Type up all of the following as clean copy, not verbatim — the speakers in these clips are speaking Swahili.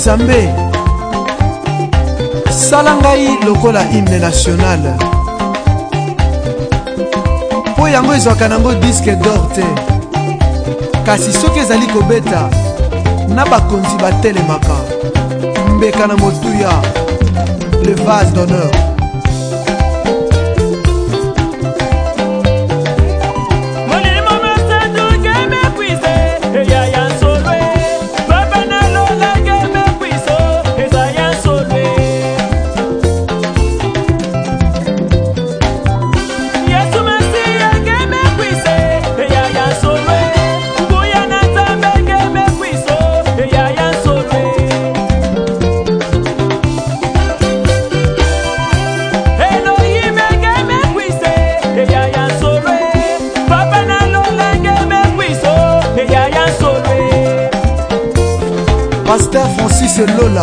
Nzambe salangai lokola hymne national po yango ezwaka nango disque d'or te kasi soki ezali kobeta na bakonzi batelemaka mbeka na motuya le vase d'honneur. Pasteur Francis Lola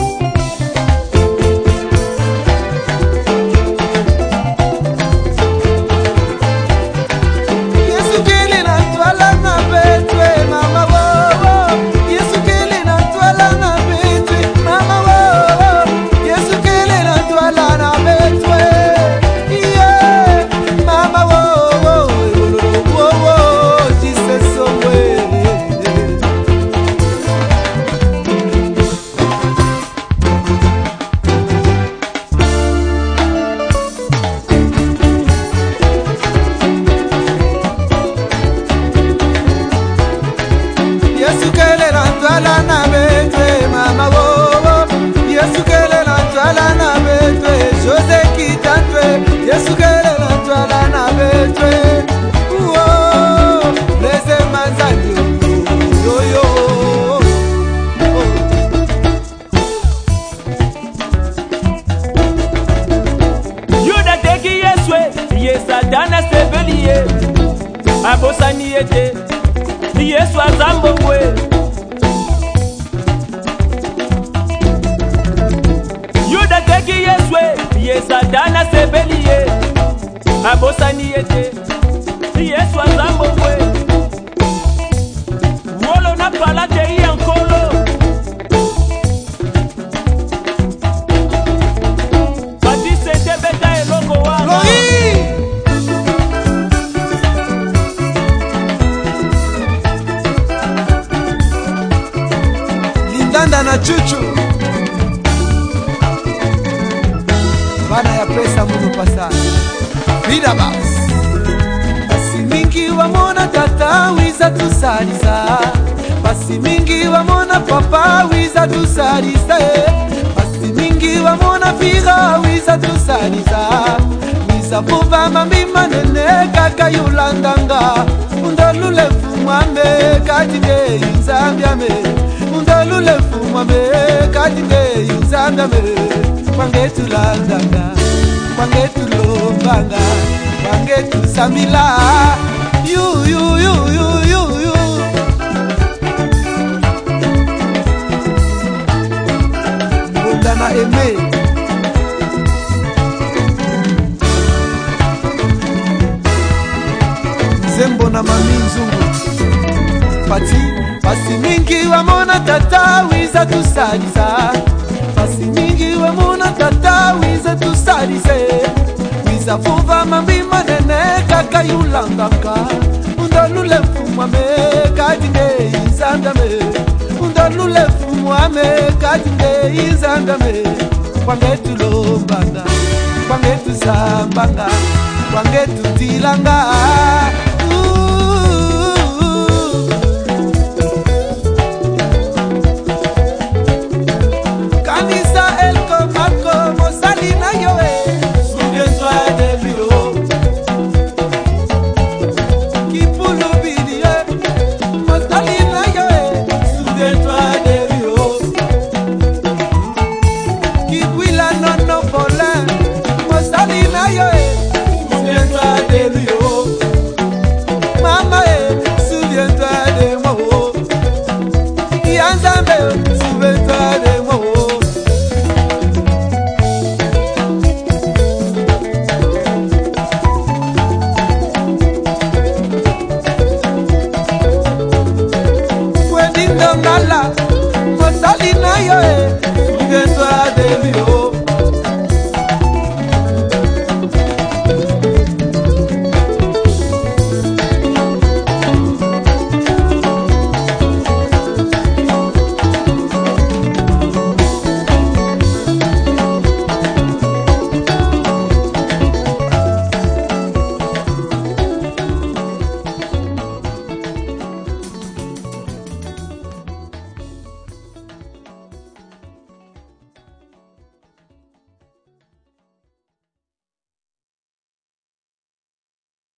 Dana sebeliye abosani ete Yesu azambongwe Yuda teki Yeswe Yesu dana sebeliye abosani ete Yesu azambongwe Wolo na palate yankolo Pati sente beta elongo wana Lindanda na chuchu bana ya pesa muno pasa vida bas basi mingi wamona tata wiza tusalisa basi mingi wamona papa wiza tusalisa basi mingi wamona figa wiza tusalisa wiza fuva mambima nene kaka yulandanga undolule fumwambe katinde inzambiame undolule fumwambe katinde inzambiame Wangetu landanga, wangetu lombanga, wangetu samila. You. Undana eme. Zembo na mami nzungu. Pasi mingi wamona tata wiza tusalisa. Pasi mingi wamona tata wiza tusalise wiza fuva mambima nene kaka yulandanga undolule fumwame katinde izandame undolule fumwame katinde izandame wangetu lombanga wangetu sambanga wangetu tilanga